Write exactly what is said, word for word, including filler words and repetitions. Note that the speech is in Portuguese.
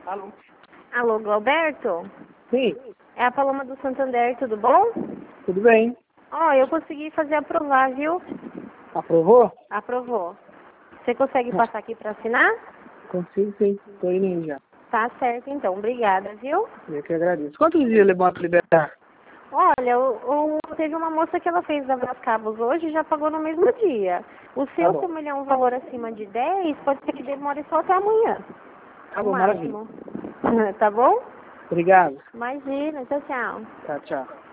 Alô? Alô, Glauberto? Sim, É a Paloma do Santander, tudo bom? tudo bem. Ó, eu consegui fazer aprovar, viu? Aprovou? Aprovou. Você consegue passar aqui para assinar? Consigo sim, tô indo aí já. Tá certo, então. Obrigada, viu? Eu que agradeço. Quantos dias levou para liberar? Olha, o, o- teve uma moça que ela fez da Brascabos hoje e já pagou no mesmo dia. O seu, bom. como ele é um valor acima de dez, pode ser que demore só até amanhã. Tá No bom, maravilha. máximo. Tá bom? Obrigado. Imagina, tchau, tchau. Tchau, tchau.